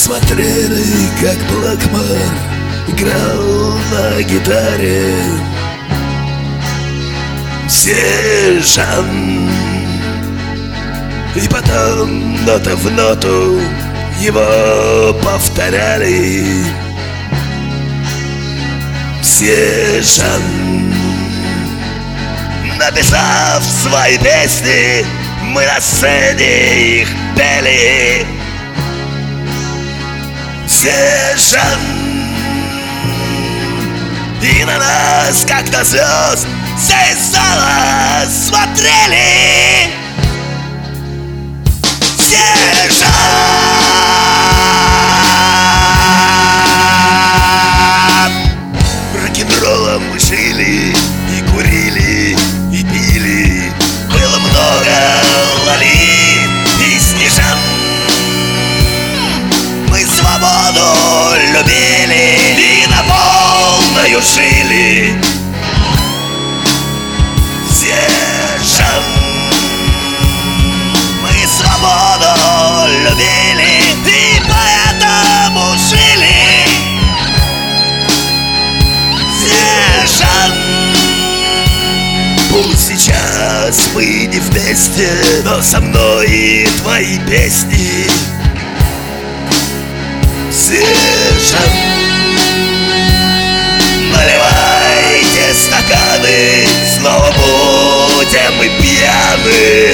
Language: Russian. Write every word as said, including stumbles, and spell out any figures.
смотрели, как Блэкмор играл на гитаре. Сержант. И потом нота в ноту его повторяли. Сержант. Написав свои песни, мы на сцене их пели. Сержант. И на нас, как на звезд, из зала смотрели. Сержант. Рок-н-роллом мы жили и курили, и пили. Было много лолит и снежан. Мы свободу любили и на полную жили. Сержант. Мы свободу любили и поэтому жили. Сержант. Пусть сейчас мы не вместе, но со мной и твои песни. Сержант. Наливайте стаканы, снова будем мы пьяны.